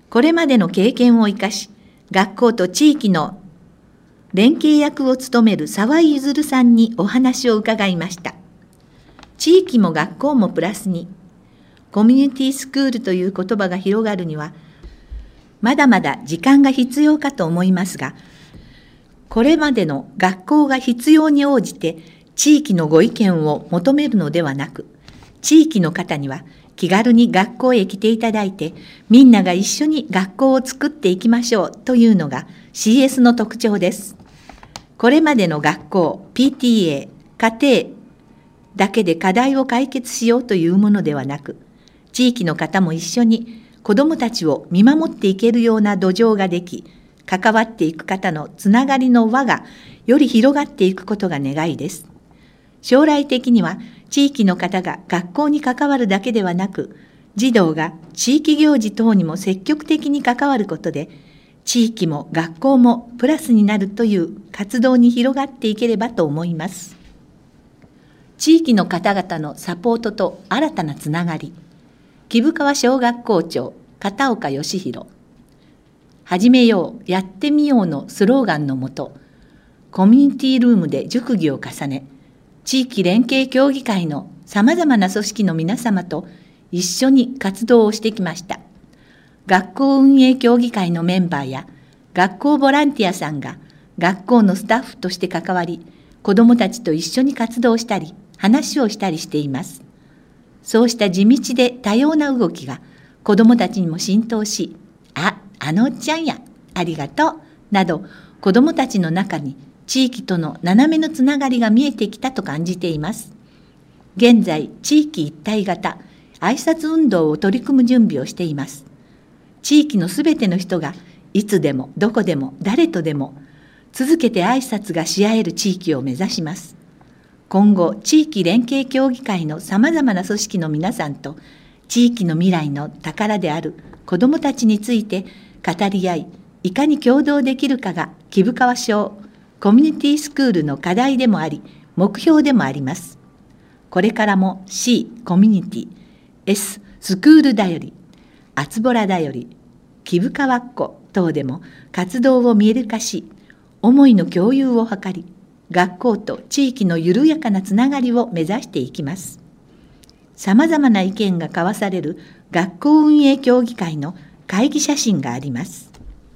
これまでの経験を生かし、学校と地域の連携役を務める澤井譲さんにお話を伺いました。地域も学校もプラスに、コミュニティスクールという言葉が広がるには、まだまだ時間が必要かと思いますが、これまでの学校が必要に応じて地域のご意見を求めるのではなく、地域の方には気軽に学校へ来ていただいて、みんなが一緒に学校を作っていきましょうというのが CS の特徴です。これまでの学校、PTA、家庭だけで課題を解決しようというものではなく、地域の方も一緒に子どもたちを見守っていけるような土壌ができ、関わっていく方のつながりの輪がより広がっていくことが願いです。将来的には地域の方が学校に関わるだけではなく、児童が地域行事等にも積極的に関わることで、地域も学校もプラスになるという活動に広がっていければと思います。地域の方々のサポートと新たなつながり。貴生川小学校長、片岡義弘。始めよう、やってみようのスローガンのもと、コミュニティルームで塾技を重ね、地域連携協議会のさまざまな組織の皆様と一緒に活動をしてきました。学校運営協議会のメンバーや学校ボランティアさんが学校のスタッフとして関わり、子どもたちと一緒に活動したり、話をしたりしています。そうした地道で多様な動きが子どもたちにも浸透し、あのおっちゃんや、ありがとう、など子どもたちの中に地域との斜めのつながりが見えてきたと感じています。現在、地域一体型挨拶運動を取り組む準備をしています。地域のすべての人がいつでもどこでも誰とでも続けて挨拶がし合える地域を目指します。今後、地域連携協議会のさまざまな組織の皆さんと地域の未来の宝である子どもたちについて語り合い、いかに共同できるかが貴生川小コミュニティスクールの課題でもあり、目標でもあります。これからも C コミュニティ、S スクールだより、あつぼらだより、貴生川っ子等でも活動を見える化し、思いの共有を図り、学校と地域の緩やかなつながりを目指していきます。さまざまな意見が交わされる学校運営協議会の会議写真があります。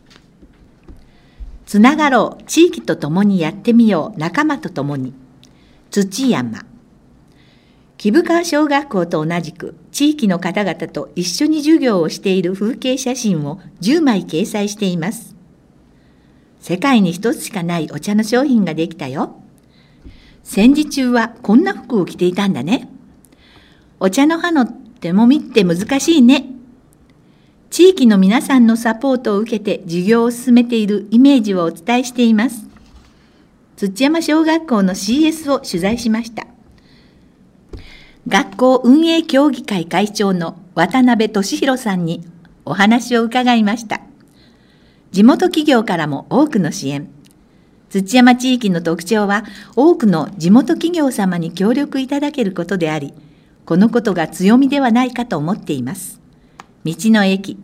つながろう、地域とともにやってみよう、仲間とともに。土山。貴生川小学校と同じく地域の方々と一緒に授業をしている風景写真を10枚掲載しています。世界に一つしかないお茶の商品ができたよ。戦時中はこんな服を着ていたんだね。お茶の葉の手もみって難しいね。地域の皆さんのサポートを受けて授業を進めているイメージをお伝えしています。土山小学校の CS を取材しました。学校運営協議会会長の渡辺俊弘さんにお話を伺いました。地元企業からも多くの支援。土山地域の特徴は多くの地元企業様に協力いただけることであり、このことが強みではないかと思っています。道の駅、